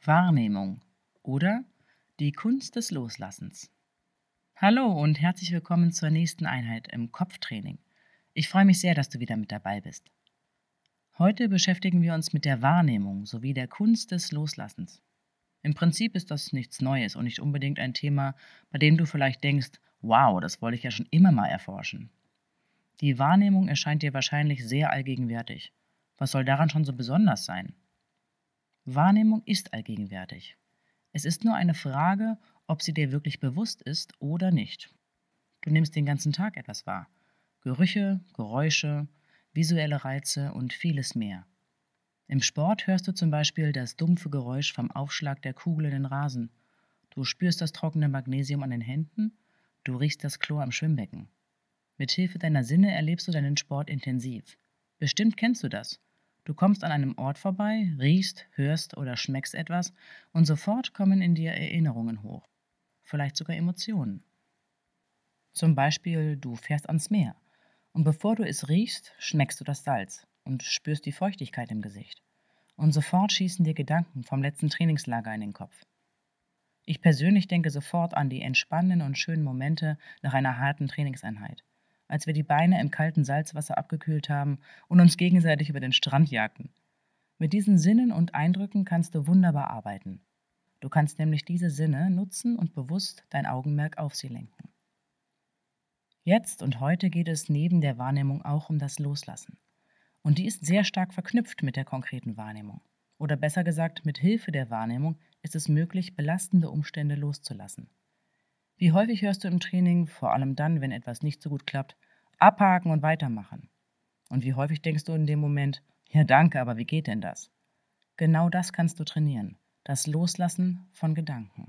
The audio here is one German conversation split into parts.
Wahrnehmung oder die Kunst des Loslassens. Hallo und herzlich willkommen zur nächsten Einheit im Kopftraining. Ich freue mich sehr, dass du wieder mit dabei bist. Heute beschäftigen wir uns mit der Wahrnehmung sowie der Kunst des Loslassens. Im Prinzip ist das nichts Neues und nicht unbedingt ein Thema, bei dem du vielleicht denkst, wow, das wollte ich ja schon immer mal erforschen. Die Wahrnehmung erscheint dir wahrscheinlich sehr allgegenwärtig. Was soll daran schon so besonders sein? Wahrnehmung ist allgegenwärtig. Es ist nur eine Frage, ob sie dir wirklich bewusst ist oder nicht. Du nimmst den ganzen Tag etwas wahr. Gerüche, Geräusche, visuelle Reize und vieles mehr. Im Sport hörst du zum Beispiel das dumpfe Geräusch vom Aufschlag der Kugel in den Rasen. Du spürst das trockene Magnesium an den Händen. Du riechst das Chlor im Schwimmbecken. Mit Hilfe deiner Sinne erlebst du deinen Sport intensiv. Bestimmt kennst du das. Du kommst an einem Ort vorbei, riechst, hörst oder schmeckst etwas und sofort kommen in dir Erinnerungen hoch. Vielleicht sogar Emotionen. Zum Beispiel, du fährst ans Meer und bevor du es riechst, schmeckst du das Salz und spürst die Feuchtigkeit im Gesicht. Und sofort schießen dir Gedanken vom letzten Trainingslager in den Kopf. Ich persönlich denke sofort an die entspannenden und schönen Momente nach einer harten Trainingseinheit, als wir die Beine im kalten Salzwasser abgekühlt haben und uns gegenseitig über den Strand jagten. Mit diesen Sinnen und Eindrücken kannst du wunderbar arbeiten. Du kannst nämlich diese Sinne nutzen und bewusst dein Augenmerk auf sie lenken. Jetzt und heute geht es neben der Wahrnehmung auch um das Loslassen. Und die ist sehr stark verknüpft mit der konkreten Wahrnehmung. Oder besser gesagt, mit Hilfe der Wahrnehmung ist es möglich, belastende Umstände loszulassen. Wie häufig hörst du im Training, vor allem dann, wenn etwas nicht so gut klappt, abhaken und weitermachen? Und wie häufig denkst du in dem Moment, ja danke, aber wie geht denn das? Genau das kannst du trainieren, das Loslassen von Gedanken.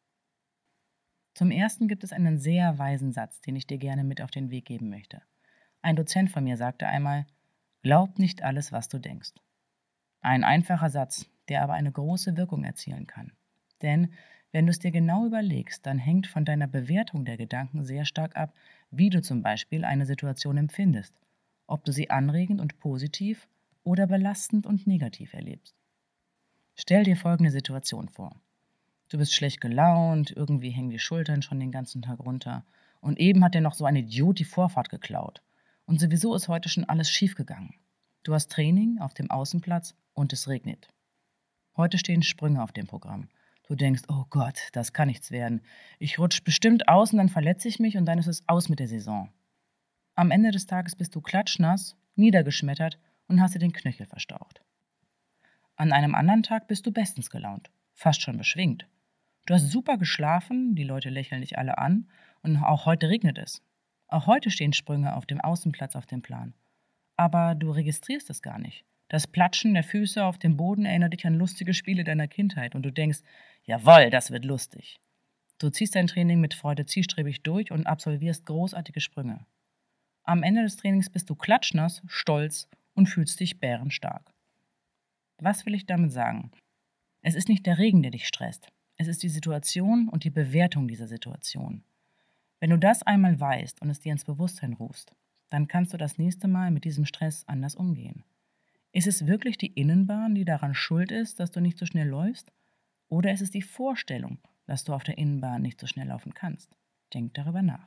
Zum Ersten gibt es einen sehr weisen Satz, den ich dir gerne mit auf den Weg geben möchte. Ein Dozent von mir sagte einmal, glaub nicht alles, was du denkst. Ein einfacher Satz, der aber eine große Wirkung erzielen kann. Denn wenn du es dir genau überlegst, dann hängt von deiner Bewertung der Gedanken sehr stark ab, wie du zum Beispiel eine Situation empfindest, ob du sie anregend und positiv oder belastend und negativ erlebst. Stell dir folgende Situation vor. Du bist schlecht gelaunt, irgendwie hängen die Schultern schon den ganzen Tag runter und eben hat dir noch so ein Idiot die Vorfahrt geklaut. Und sowieso ist heute schon alles schiefgegangen. Du hast Training auf dem Außenplatz und es regnet. Heute stehen Sprünge auf dem Programm. Du denkst, oh Gott, das kann nichts werden. Ich rutsche bestimmt aus und dann verletze ich mich und dann ist es aus mit der Saison. Am Ende des Tages bist du klatschnass, niedergeschmettert und hast dir den Knöchel verstaucht. An einem anderen Tag bist du bestens gelaunt, fast schon beschwingt. Du hast super geschlafen, die Leute lächeln dich alle an und auch heute regnet es. Auch heute stehen Sprünge auf dem Außenplatz auf dem Plan. Aber du registrierst es gar nicht. Das Platschen der Füße auf dem Boden erinnert dich an lustige Spiele deiner Kindheit und du denkst, jawohl, das wird lustig. Du ziehst dein Training mit Freude zielstrebig durch und absolvierst großartige Sprünge. Am Ende des Trainings bist du klatschnass, stolz und fühlst dich bärenstark. Was will ich damit sagen? Es ist nicht der Regen, der dich stresst. Es ist die Situation und die Bewertung dieser Situation. Wenn du das einmal weißt und es dir ins Bewusstsein rufst, dann kannst du das nächste Mal mit diesem Stress anders umgehen. Ist es wirklich die Innenbahn, die daran schuld ist, dass du nicht so schnell läufst? Oder ist es die Vorstellung, dass du auf der Innenbahn nicht so schnell laufen kannst? Denk darüber nach.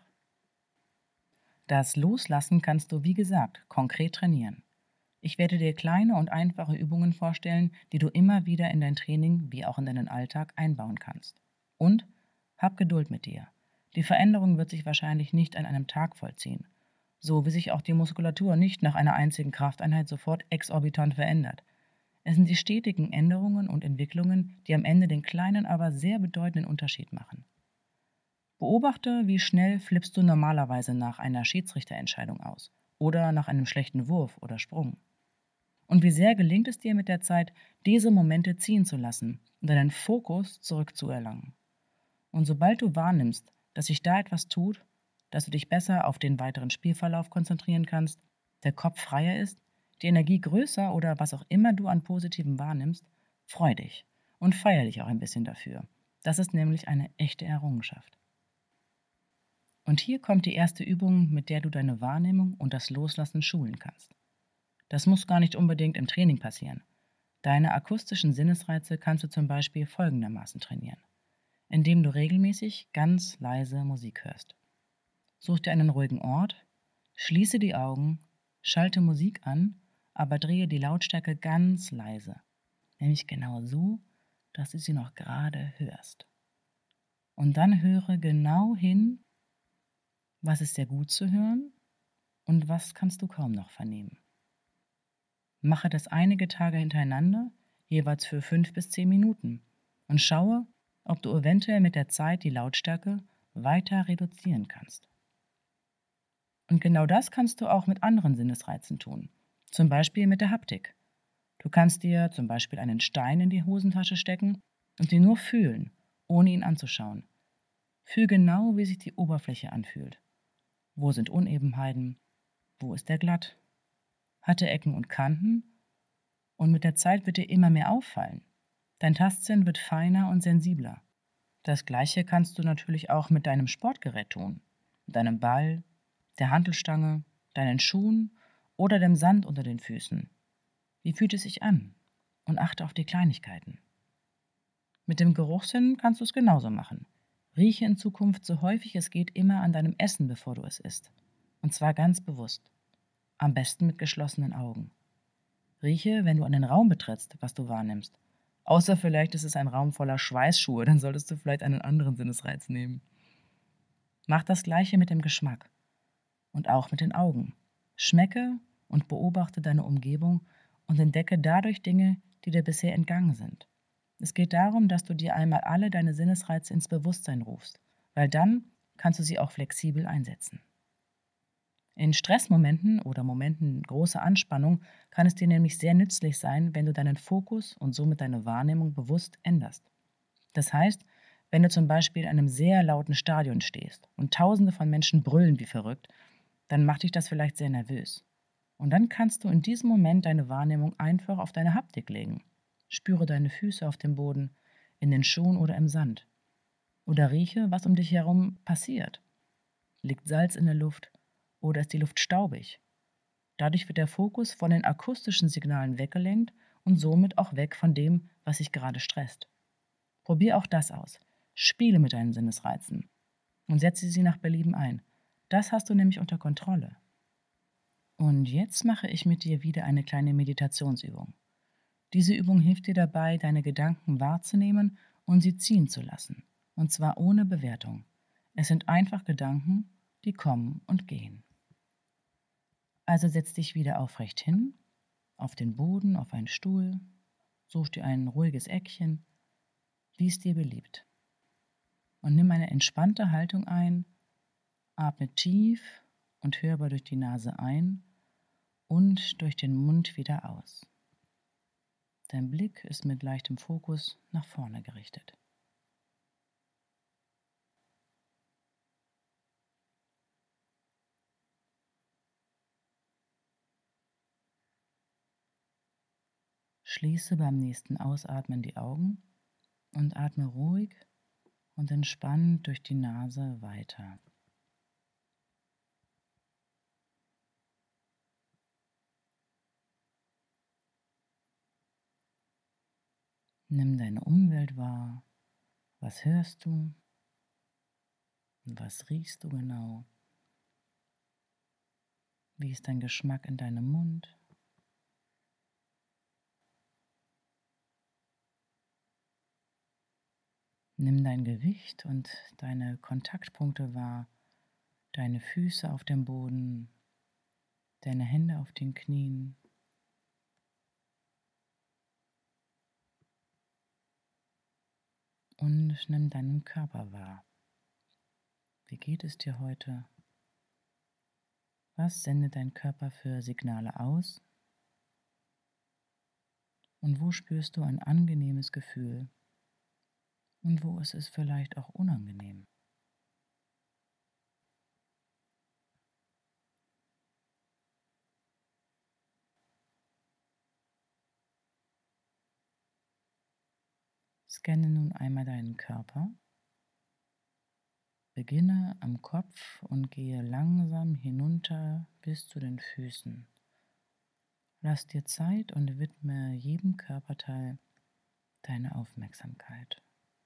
Das Loslassen kannst du, wie gesagt, konkret trainieren. Ich werde dir kleine und einfache Übungen vorstellen, die du immer wieder in dein Training wie auch in deinen Alltag einbauen kannst. Und hab Geduld mit dir. Die Veränderung wird sich wahrscheinlich nicht an einem Tag vollziehen. So wie sich auch die Muskulatur nicht nach einer einzigen Krafteinheit sofort exorbitant verändert. Es sind die stetigen Änderungen und Entwicklungen, die am Ende den kleinen, aber sehr bedeutenden Unterschied machen. Beobachte, wie schnell flippst du normalerweise nach einer Schiedsrichterentscheidung aus oder nach einem schlechten Wurf oder Sprung. Und wie sehr gelingt es dir mit der Zeit, diese Momente ziehen zu lassen und deinen Fokus zurückzuerlangen. Und sobald du wahrnimmst, dass sich da etwas tut, dass du dich besser auf den weiteren Spielverlauf konzentrieren kannst, der Kopf freier ist, die Energie größer oder was auch immer du an Positivem wahrnimmst, freu dich und feier dich auch ein bisschen dafür. Das ist nämlich eine echte Errungenschaft. Und hier kommt die erste Übung, mit der du deine Wahrnehmung und das Loslassen schulen kannst. Das muss gar nicht unbedingt im Training passieren. Deine akustischen Sinnesreize kannst du zum Beispiel folgendermaßen trainieren, indem du regelmäßig ganz leise Musik hörst. Such dir einen ruhigen Ort, schließe die Augen, schalte Musik an, aber drehe die Lautstärke ganz leise, nämlich genau so, dass du sie noch gerade hörst. Und dann höre genau hin, was ist sehr gut zu hören und was kannst du kaum noch vernehmen. Mache das einige Tage hintereinander, jeweils für 5 bis 10 Minuten und schaue, ob du eventuell mit der Zeit die Lautstärke weiter reduzieren kannst. Und genau das kannst du auch mit anderen Sinnesreizen tun, zum Beispiel mit der Haptik. Du kannst dir zum Beispiel einen Stein in die Hosentasche stecken und ihn nur fühlen, ohne ihn anzuschauen. Fühl genau, wie sich die Oberfläche anfühlt. Wo sind Unebenheiten? Wo ist er glatt? Hat er Ecken und Kanten? Und mit der Zeit wird dir immer mehr auffallen. Dein Tastsinn wird feiner und sensibler. Das Gleiche kannst du natürlich auch mit deinem Sportgerät tun. Mit deinem Ball, der Hantelstange, deinen Schuhen oder dem Sand unter den Füßen. Wie fühlt es sich an? Und achte auf die Kleinigkeiten. Mit dem Geruchssinn kannst du es genauso machen. Rieche in Zukunft so häufig es geht immer an deinem Essen, bevor du es isst. Und zwar ganz bewusst. Am besten mit geschlossenen Augen. Rieche, wenn du einen Raum betrittst, was du wahrnimmst. Außer vielleicht ist es ein Raum voller Schweißschuhe, dann solltest du vielleicht einen anderen Sinnesreiz nehmen. Mach das Gleiche mit dem Geschmack und auch mit den Augen. Schmecke und beobachte deine Umgebung und entdecke dadurch Dinge, die dir bisher entgangen sind. Es geht darum, dass du dir einmal alle deine Sinnesreize ins Bewusstsein rufst, weil dann kannst du sie auch flexibel einsetzen. In Stressmomenten oder Momenten großer Anspannung kann es dir nämlich sehr nützlich sein, wenn du deinen Fokus und somit deine Wahrnehmung bewusst änderst. Das heißt, wenn du zum Beispiel in einem sehr lauten Stadion stehst und Tausende von Menschen brüllen wie verrückt, dann macht dich das vielleicht sehr nervös. Und dann kannst du in diesem Moment deine Wahrnehmung einfach auf deine Haptik legen. Spüre deine Füße auf dem Boden, in den Schuhen oder im Sand. Oder rieche, was um dich herum passiert. Liegt Salz in der Luft oder ist die Luft staubig? Dadurch wird der Fokus von den akustischen Signalen weggelenkt und somit auch weg von dem, was dich gerade stresst. Probier auch das aus. Spiele mit deinen Sinnesreizen und setze sie nach Belieben ein. Das hast du nämlich unter Kontrolle. Und jetzt mache ich mit dir wieder eine kleine Meditationsübung. Diese Übung hilft dir dabei, deine Gedanken wahrzunehmen und sie ziehen zu lassen. Und zwar ohne Bewertung. Es sind einfach Gedanken, die kommen und gehen. Also setz dich wieder aufrecht hin, auf den Boden, auf einen Stuhl, such dir ein ruhiges Eckchen, wie es dir beliebt. Und nimm eine entspannte Haltung ein, atme tief und hörbar durch die Nase ein und durch den Mund wieder aus. Dein Blick ist mit leichtem Fokus nach vorne gerichtet. Schließe beim nächsten Ausatmen die Augen und atme ruhig und entspannt durch die Nase weiter. Nimm deine Umwelt wahr. Was hörst du? Und was riechst du genau? Wie ist dein Geschmack in deinem Mund? Nimm dein Gewicht und deine Kontaktpunkte wahr, deine Füße auf dem Boden, deine Hände auf den Knien. Und nimm deinen Körper wahr. Wie geht es dir heute? Was sendet dein Körper für Signale aus? Und wo spürst du ein angenehmes Gefühl? Und wo ist es vielleicht auch unangenehm? Scanne nun einmal deinen Körper. Beginne am Kopf und gehe langsam hinunter bis zu den Füßen. Lass dir Zeit und widme jedem Körperteil deine Aufmerksamkeit.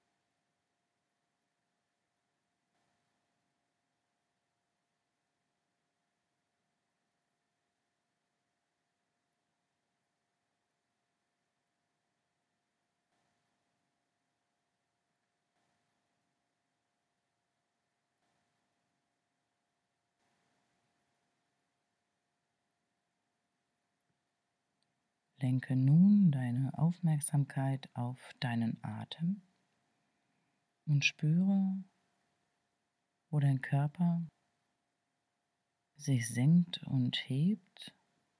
Lenke nun deine Aufmerksamkeit auf deinen Atem und spüre, wo dein Körper sich senkt und hebt.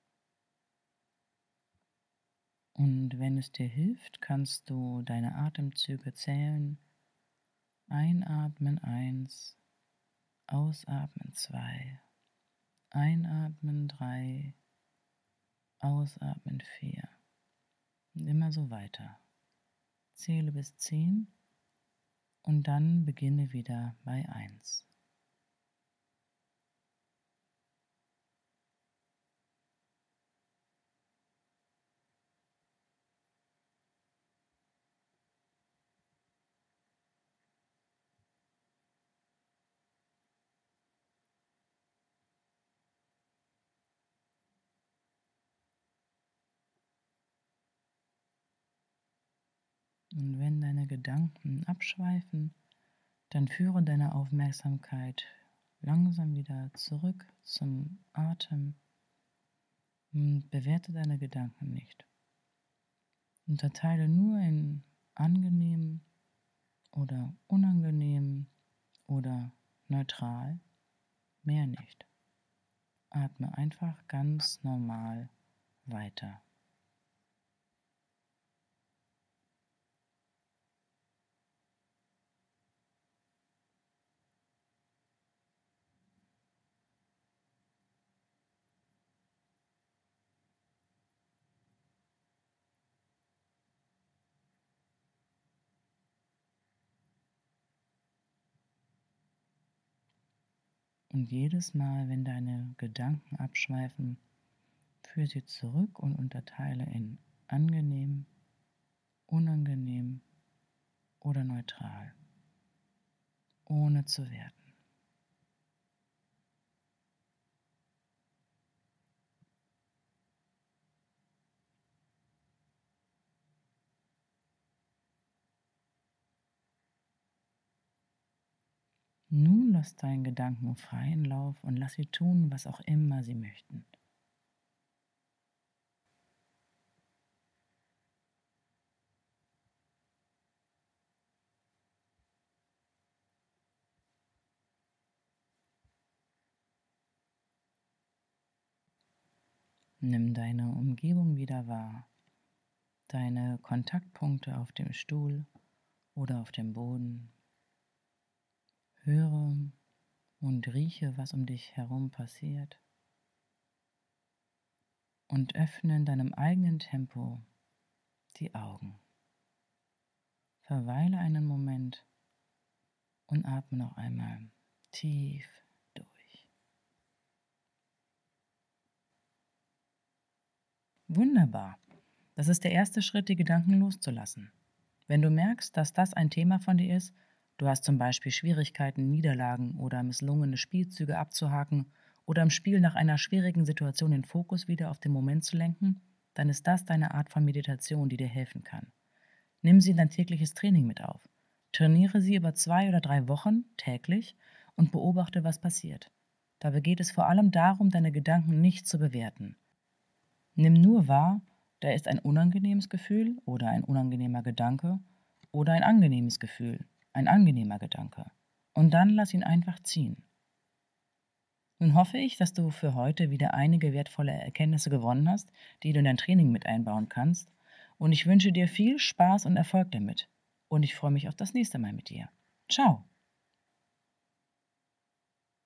Und wenn es dir hilft, kannst du deine Atemzüge zählen. Einatmen 1, ausatmen 2, einatmen 3, ausatmen 4 und immer so weiter. Zähle bis 10 und dann beginne wieder bei 1. Und wenn deine Gedanken abschweifen, dann führe deine Aufmerksamkeit langsam wieder zurück zum Atem und bewerte deine Gedanken nicht. Unterteile nur in angenehm oder unangenehm oder neutral, mehr nicht. Atme einfach ganz normal weiter. Und jedes Mal, wenn deine Gedanken abschweifen, führe sie zurück und unterteile in angenehm, unangenehm oder neutral, ohne zu werten. Nun lass deinen Gedanken freien Lauf und lass sie tun, was auch immer sie möchten. Nimm deine Umgebung wieder wahr, deine Kontaktpunkte auf dem Stuhl oder auf dem Boden. Höre und rieche, was um dich herum passiert. Und öffne in deinem eigenen Tempo die Augen. Verweile einen Moment und atme noch einmal tief durch. Wunderbar. Das ist der erste Schritt, die Gedanken loszulassen. Wenn du merkst, dass das ein Thema von dir ist, du hast zum Beispiel Schwierigkeiten, Niederlagen oder misslungene Spielzüge abzuhaken oder im Spiel nach einer schwierigen Situation den Fokus wieder auf den Moment zu lenken, dann ist das deine Art von Meditation, die dir helfen kann. Nimm sie in dein tägliches Training mit auf. Trainiere sie über 2 oder 3 Wochen täglich und beobachte, was passiert. Dabei geht es vor allem darum, deine Gedanken nicht zu bewerten. Nimm nur wahr, da ist ein unangenehmes Gefühl oder ein unangenehmer Gedanke oder ein angenehmes Gefühl, ein angenehmer Gedanke. Und dann lass ihn einfach ziehen. Nun hoffe ich, dass du für heute wieder einige wertvolle Erkenntnisse gewonnen hast, die du in dein Training mit einbauen kannst. Und ich wünsche dir viel Spaß und Erfolg damit. Und ich freue mich auf das nächste Mal mit dir. Ciao!